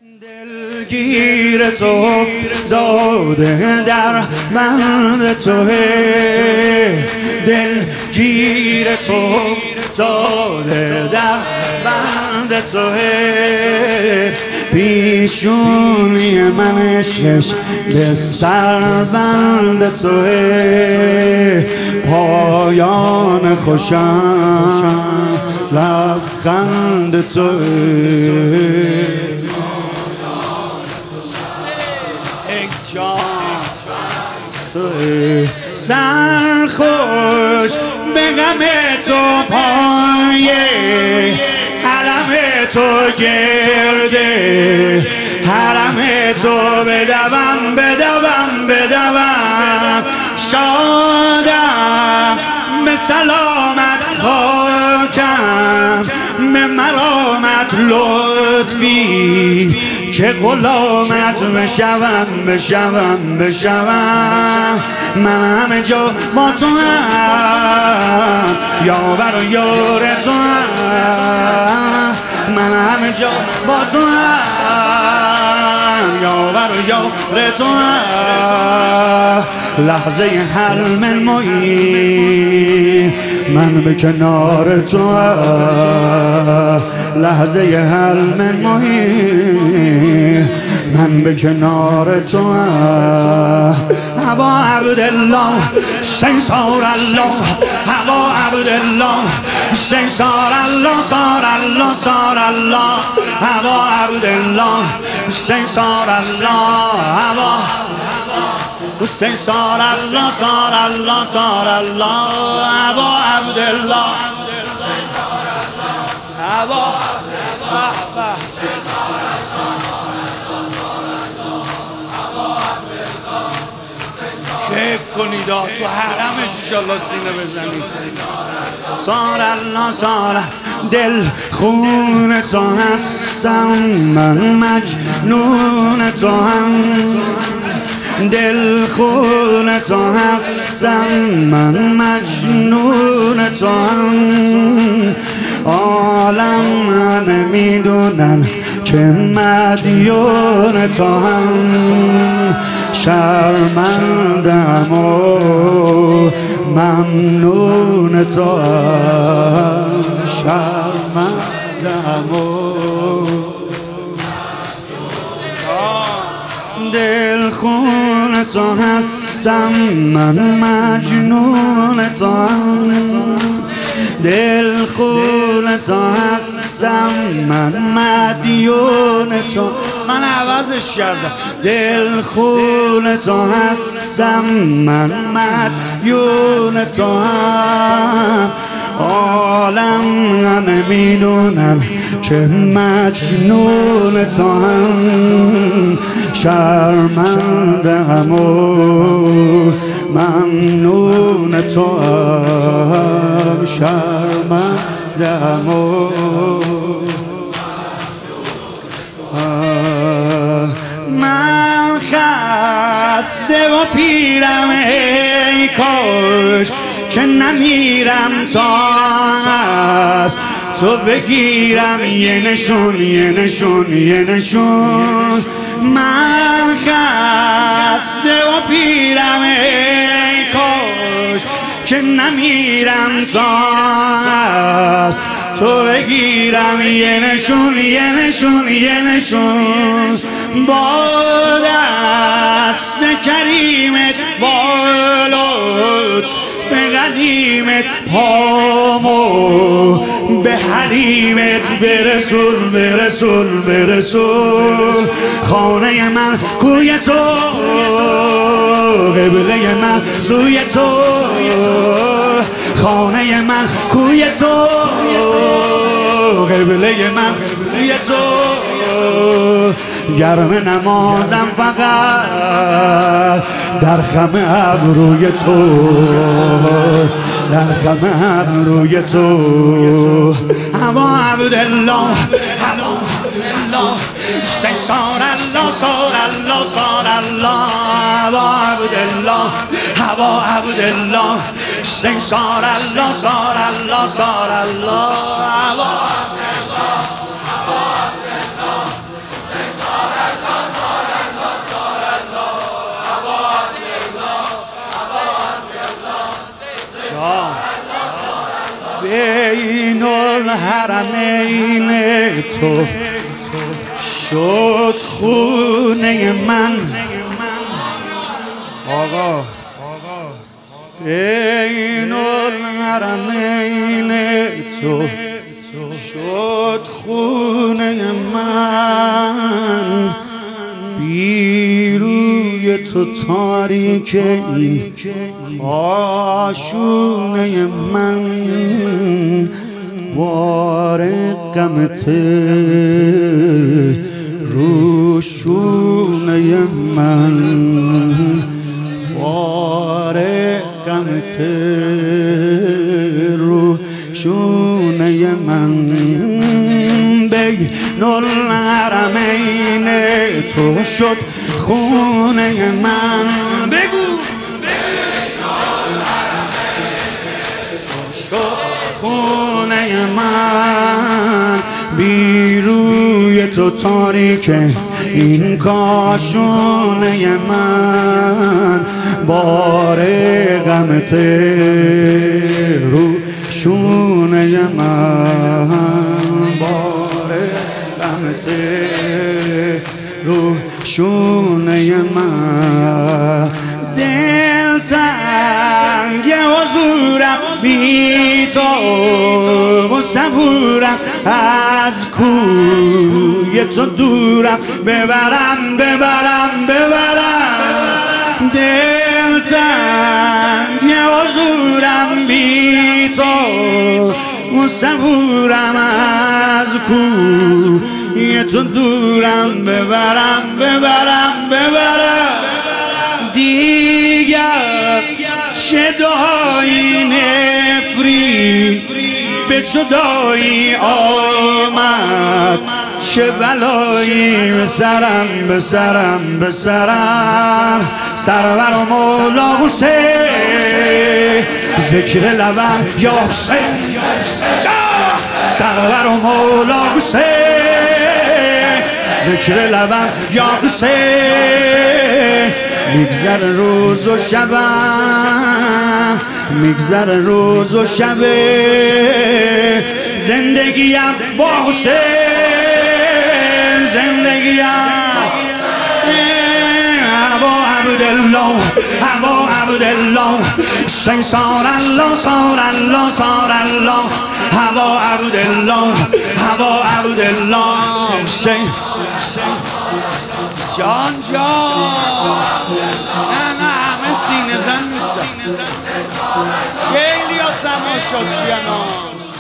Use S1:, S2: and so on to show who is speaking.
S1: دلگیر تو افتاده در بند توه، دلگیر تو افتاده در بند توه، پیشونی من عشقش به سربند توه، پایان خوشم لبخند توه. سرخوش به غم تو پایه علم تو گرده حرم تو بدوم بدوم بدوم شادم به سلامت خاکم به مرامت لطفی که غلامت بشوم بشوم بشوم. من همه جا با تو هم یاور و یار تو هم، من همه جا با تو هم یاور و یار تو هم. لحظه حلم المعین من به کنار تو هم، لحظه حلم المعین من به کنار تو هم. هوا عبدالله سنسار الله، هوا عبدالله سنسار الله سار الله سار الله، هوا عبدالله سنسار الله، هوا سنسار الله سار الله سار الله، هوا عبدالله هوا کیف کنید تو حرمش انشالله سینه بزنید. سار الله سار دل خون تو هستم من مجنون تو هم، دل خون تو هستم من مجنون تو هم. عالم نمیدونن که مدیون تو هم، شرمندم و ممنون تو هم، شرمندم و دل خون تو هستم من مجنون تو هم، دل خون تو هستم من مدیون تو. من عوضش کردم. دل خون تو هستم من مدیون تو هم، عالم نمیدونم که مجنون تو هم، شرمندم و ممنون تو هم، شرمندم و من خسته و پیرم ای کاش که نمیرم تا از تو بگیرم یه نشون یه نشون یه نشون. من خسته و پیرم ای کاش که نمیرم تا از تو بگیرم یه نشون یه نشون یه نشون. با دست کریمت بالات به قدیمت پامو به حریمت برسول برسول برسول. خانه من کوی تو قبله من سوی تو، خانه من کوی تو قبله من کوی تو. گرم نمازم فقط در خم ابروی تو، در خم ابروی تو. هوا عبدالله هوا عبدالله سنسار الله سار الله سار الله، هوا عبدالله هوا عبدالله سنسار الله سار الله سار الله، هوا عبدالله هوا عبدالله بین الحرمین تو شد خونه من آقا بین الحرمین تو شد خونه من بی روی تو تاریک این کاشونه من بار غمت روشونه من بار غمت روشونه من بین الحرمین تو شد خونه من بگو خونه من بی روی تو تاریک این کاشونه من بار غمت روشونه من بار غمت روشونه من دل تنگ حضورم بی تو و صبورم از کوی تو دورم ببرم دل تنگ حضورم بی تو و صبورم از کوی تو دورم ببرم دیگر چه دعایی نفرین به جدایی آمد چه بلایی به سرم سرور و مولا حسین ذکر لبم یا حسین سرور و مولا حسین ذکر لبم یا حسین میگذر روز و شبم میگذر روز و شبه زندگیم با حسین زندگیم هوا عبدالله حسین صار الله هوا عبدالله حسین جان نه همه سینه زن میشن خیلی ها تماشا چیانا